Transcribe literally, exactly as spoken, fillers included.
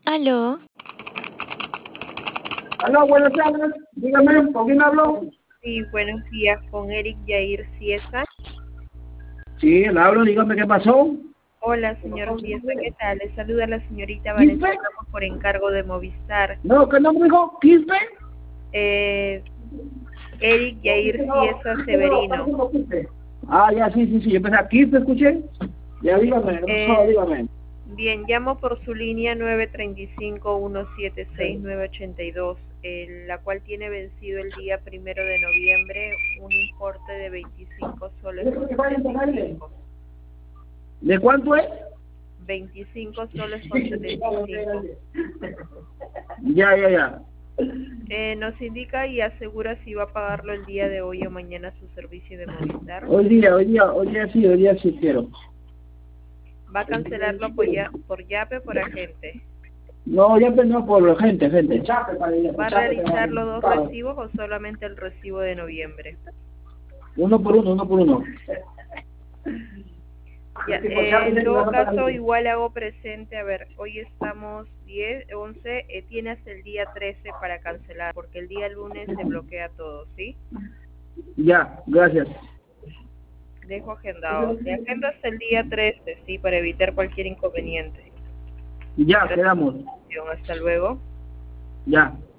Aló, Aló, buenas tardes. Dígame, ¿con quién hablo? Sí, buenos días, con Eric Yair Ciesa. Sí, le hablo, dígame qué pasó. Hola, señor Ciesa, ¿qué tal? Le saluda la señorita Vanessa ¿Quispe? Ramos por encargo de Movistar. No, ¿qué nombre dijo? ¿Quispe? Eh, Eric Yair Ciesa Severino. Ah, ya, sí, sí, sí, yo pensé, ¿Quispe escuché? Ya, dígame, no, solo Eh, dígame. bien, llamo por su línea nueve tres cinco, uno siete seis, nueve ocho dos, eh, la cual tiene vencido el día primero de noviembre un importe de veinticinco soles con setenta y cinco. ¿De cuánto es? veinticinco soles con setenta y cinco. Ya, ya, ya. Eh, nos indica y asegura si va a pagarlo el día de hoy o mañana su servicio de Movistar. Hoy día, hoy día, hoy día sí, hoy día sí quiero. Va a cancelarlo por, ya, por Yape o por agente. No, ya no por gente, gente. ¿Va a realizar los dos recibos o solamente el recibo de noviembre? Uno por uno, uno por uno. Ya, eh, en todo caso, igual hago presente, a ver, hoy estamos diez, once, eh, tiene hasta el día trece para cancelar, porque el día lunes se bloquea todo, ¿sí? Ya, gracias. Dejo agendado. Se agenda hasta el día trece, ¿sí? Para evitar cualquier inconveniente. Ya, quedamos. Hasta luego. Ya.